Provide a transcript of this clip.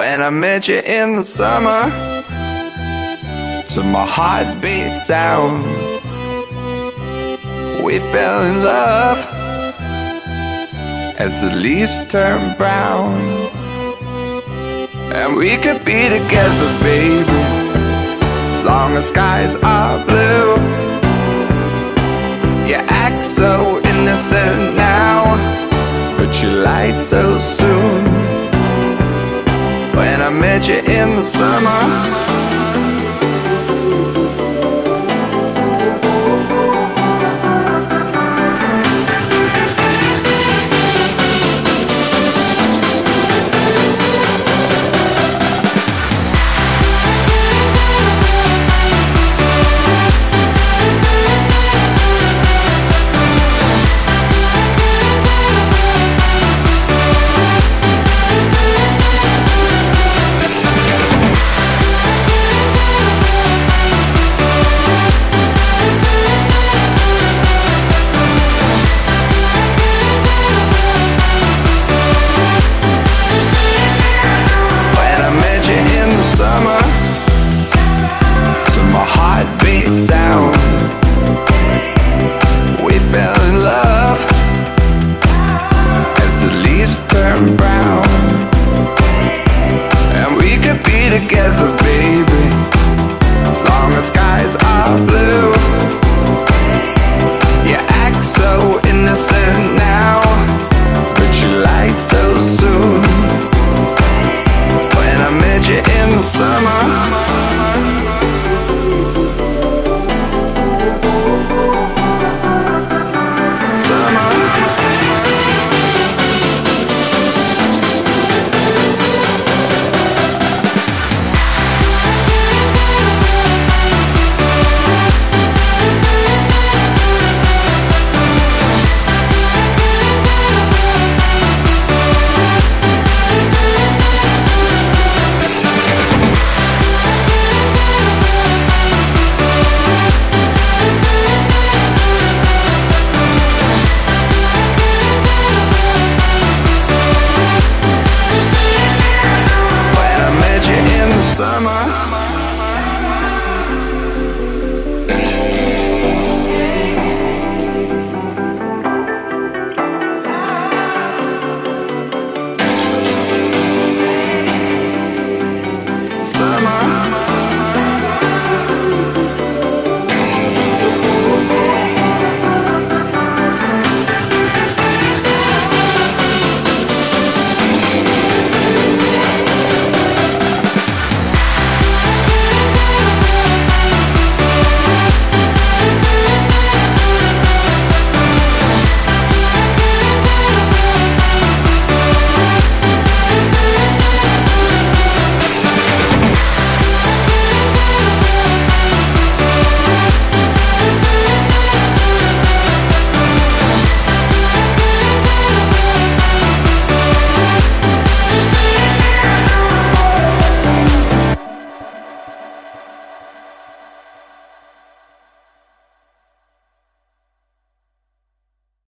When I met you in the summer, to my heartbeat sound, we fell in love as the leaves turn brown. And we could be together, baby, as long as skies are blue. You act so innocent now, but you lied so soon. When I met you in the summer,